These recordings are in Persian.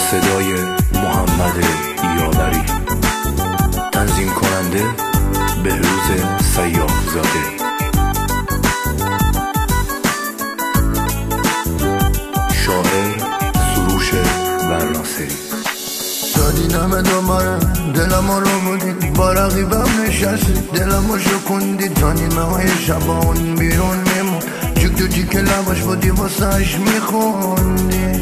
صدای محمد یاوری، تنظیم کننده بهروز سیاح زاده، شاعر سروش برناصری. دادینم دوباره دلمو رو بودی، با رقیبم نشستی، دلمو شکوندی تا نیمه های شبان بیرون میمون، جیک تو جیک لباش بودی واسهش میخوندی.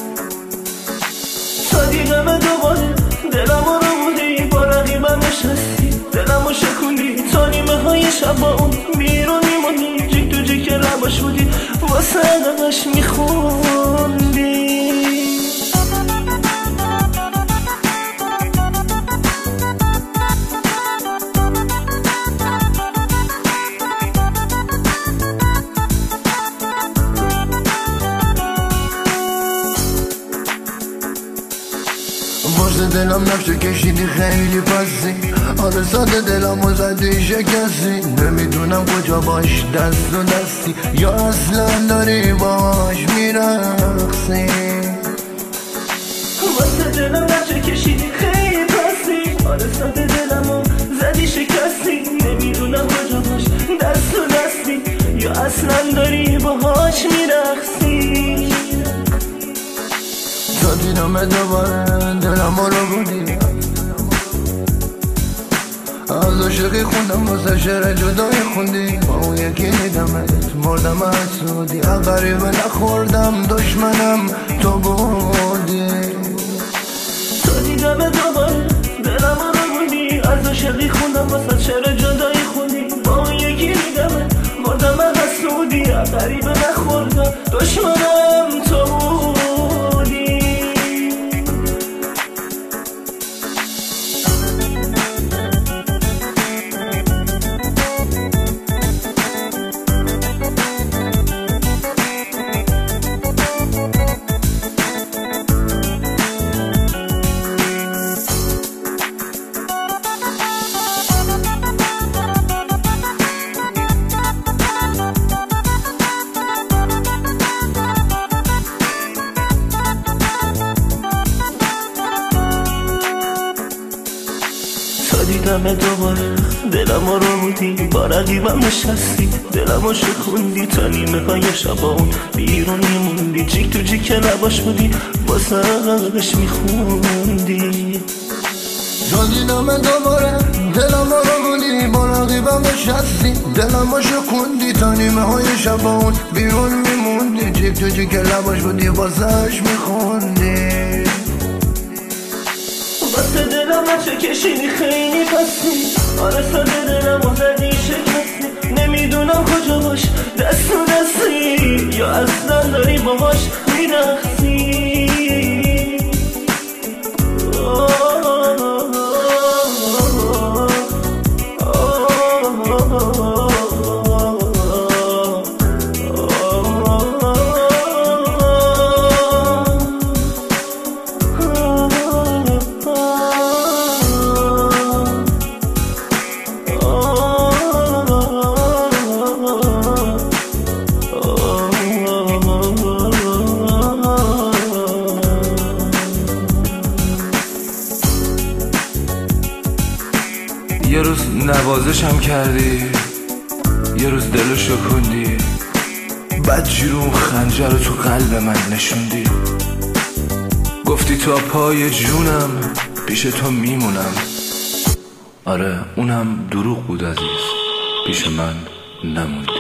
دادینم دوباره دلمو رو بودی، با رقیبم نشستی، دلمو شکوندی تا نیمه های شبان بیرون میمونی، جیک تو جیک لباش بودی واسهش میخوندی. واسه دلم نقشه کشیدی خیلی پسی، آره ساده دلمو زدی شکستی، نمیدونم کجا باش دست و دستی یا اصلا داری باش میرقصی. واسه دلم نقشه کشیدی خیلی پسی، آره ساده دلمو زدی شکستی، نمیدونم کجا باش دست و دستی یا اصلا داری باهاش میرقصی. دادینم دوباره دلمو رو بودی، از عاشقی خوندم واسه شعر جدایی خوندی، با اون یکی دیدمت مردم حسودی، غریبه نخوردم دشمنم تو بودی. دادینم دوباره دلمو رو بودی، از عاشقی خوندم واسه شعر جدایی خوندی، با اون یکی دیدمت مردم حسودی، غریبه نخوردم دشمنم تو بودی. دیدم دوباره دلمو رو بودی، با رقیبم نشستی، دلمو شکوندی تا نیمه های شبان بیرون میموندی، جیک تو جیک لباش بودی واسهش میخوندی. دادینم دوباره دلمو رو بودی، با رقیبم نشستی، دلمو شکوندی تا نیمه های شبان بیرون میموندی، جیک تو جیک لباش بودی واسهش میخوندی. واسه دلم نقشه کشیدی خیلی پسی، آره ساده دلمو زدی شکستی، نمیدونم کجا باش دست و دستی یا اصلا داری باهاش میرقصی. یه روز نوازشم کردی، یه روز دلو شکوندی، بعد جیرون خنجر رو تو قلب من نشوندی، گفتی تا پای جونم پیش تو میمونم. آره اونم دروغ بود عزیز، پیش من نموندی.